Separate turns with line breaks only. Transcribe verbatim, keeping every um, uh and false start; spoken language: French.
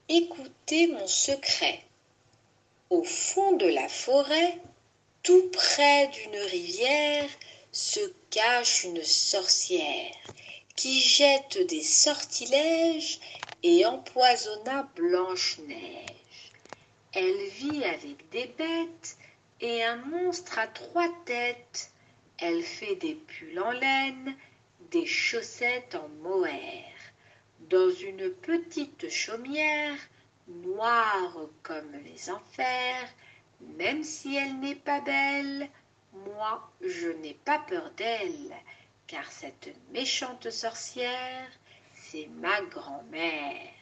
Écoutez mon secret. Au fond de la forêt, tout près d'une rivière, se cache une sorcière qui jette des sortilèges et empoisonna Blanche-Neige. Elle vit avec des bêtes et un monstre à trois têtes. Elle fait des pulls en laine, des chaussettes en mohair. Dans une petite chaumière, noire comme les enfers, même si elle n'est pas belle, moi je n'ai pas peur d'elle, car cette méchante sorcière, c'est ma grand-mère.